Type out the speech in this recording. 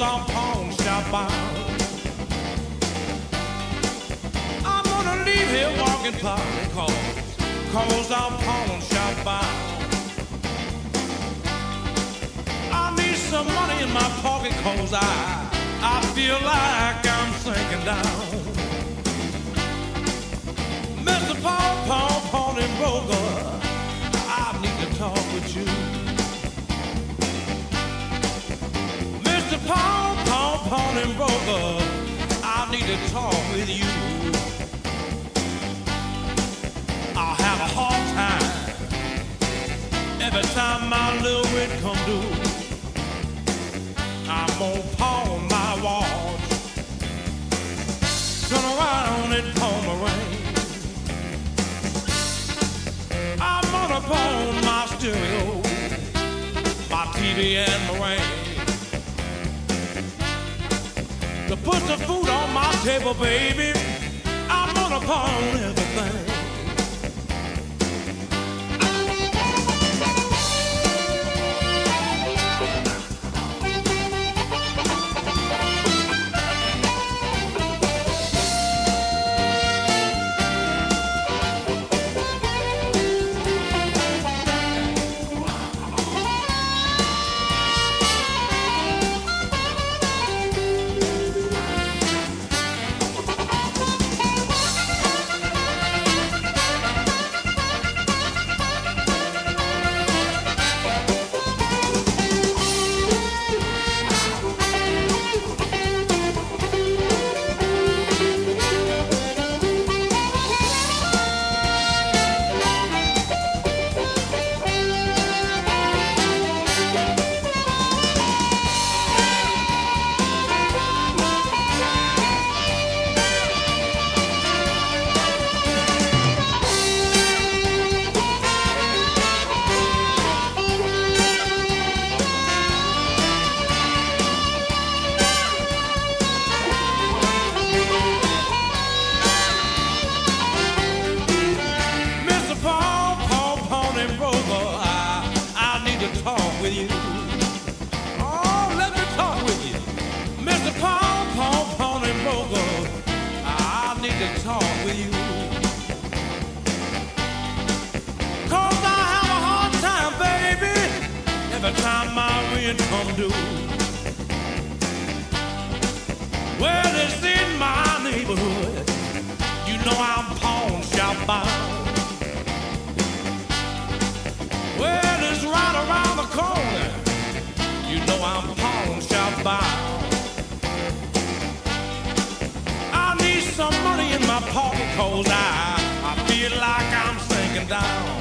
I'm pawn shop bound. I'm gonna leave here walking party cause I'm pawn shop bound. I need some money in my pocket cause I feel like I'm sinking down. Mr. Pawn and Broker, I need to talk with you. Mr. Pawn and Broker, I need to talk with you. I'll have a hard time every time my little rent come due. I'm gonna pawn my watch, turn around and pawn my ring. I'm gonna pawn my stereo, my TV and my ring. To put the food on my table, baby, I'm gonna pawn everything. Talk with you. Oh, let me talk with you. Mr. Pawn and Broker, I need to talk with you. Cause I have a hard time, baby, every time my rent come due. Well, it's in my neighborhood, you know I'm pawn shop bound. Well, it's right around the corner, you know I'm pawn shop bound. I need some money in my pocket cause I feel like I'm sinking down.